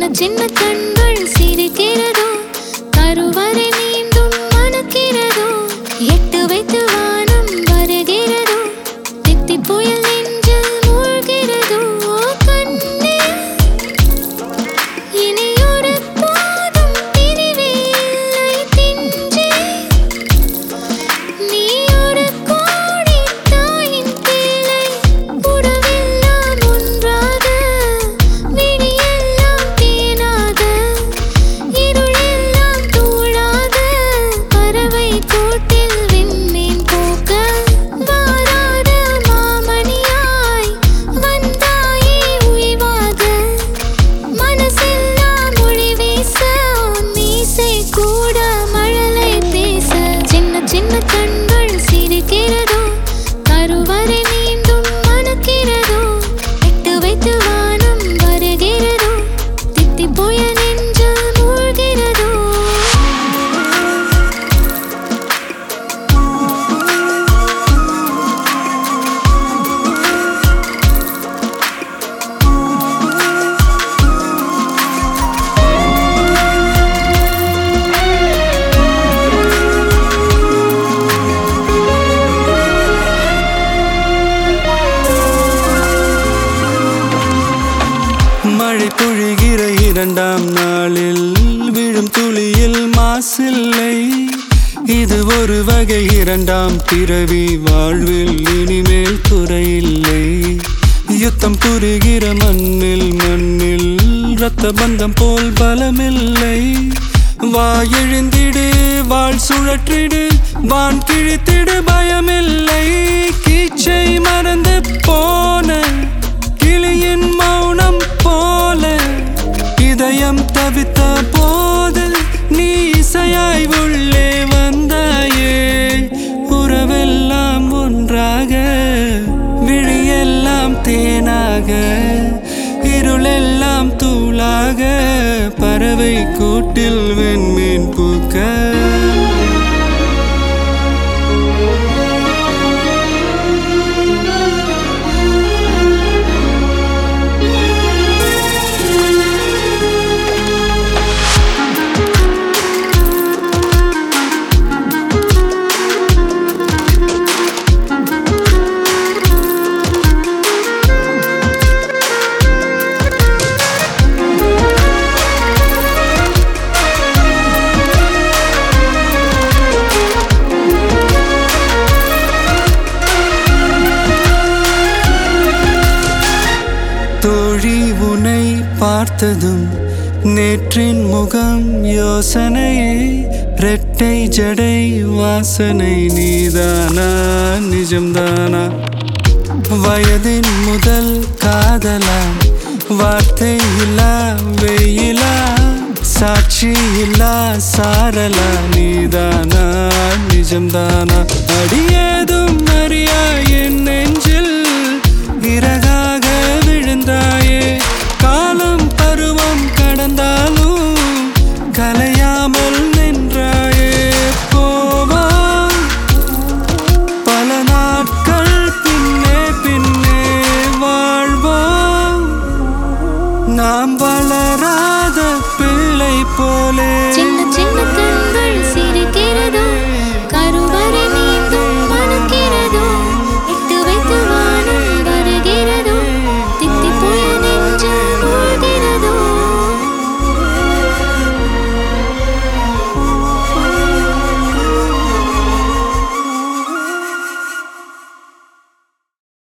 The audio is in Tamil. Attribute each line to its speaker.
Speaker 1: சின்ன கண்கள் சிரிக்கிறதோ கருவறை மீண்டும் மணக்கிறதோ எட்டு வைத்து வானம் வருகிறதோ தித்தி புயல் நெஞ்சில் மூழ்கிறதோ கண்ணே இனியொரு போதும் பிரிவே இல்லை தின்றே நீ ஒரு கோடி தாயின் பிள்ளை உறவெல்லாம் ஒன்றாக விழியெல்லாம் தேனாக இருளெல்லாம் தூளாக பறவை கூட்டில் விண்மீன் போக்க வாராத மாமணியாய் வந்தாயே உய்வாக மனசெல்லாம் மொழி வீச மீசை கூட மழலை பேச சின்ன சின்ன கண்கள் சிரிக்கிறதோ கருவறை மீண்டும் மணக்கிறதோ எட்டு வைத்து வானம் வருகிறதோ தித்தி புயல் நெஞ்சில் மூழ்கிறதோ
Speaker 2: மழை பொழிகிற இரண்டாம் நாளில் விழும் துளியில் மாசில்லை இது ஒரு வகை இரண்டாம் பிறவி வாழ்வில் இனிமேல் குறையில்லை யுத்தம் புரிகிற மண்ணில் இரத்த பந்தம் போல் பலமில்லை வா எழுந்திடு வாழ் சுழற்றிடு வான் கிழித்திடு பயமில்லை கீச்சை மறந்து போன கிளியின் மௌனம் போல இதயம் தவித்த போது நீ இசையாய் உள்ளே வந்தாயே உறவெல்லாம் ஒன்றாக விழியெல்லாம் தேனாக இருளெல்லாம் தூளாக பறவை கூட்டில் வெண்மீன் பூக்க தோழி உனை பார்த்ததும் நேற்றின் முகம் யோசனையே ரெட்டை ஜடை வாசனை நீதானா நிஜம்தானா வயதின் முதல் காதலா வார்த்தை இல்லா வெயிலா சாட்சி இல்லா சாரலா நீதானா நிஜம்தானா அடியேதும் அறியா என் நெஞ்சில் இறகாக விழுந்தாயே காலம் பருவம் கடந்தாலும் கலையாமல் நின்றாயே போவா பல நாட்கள் பின்னே பின்னே வாழ்வோம் நாம் வளராத பிள்ளை போலே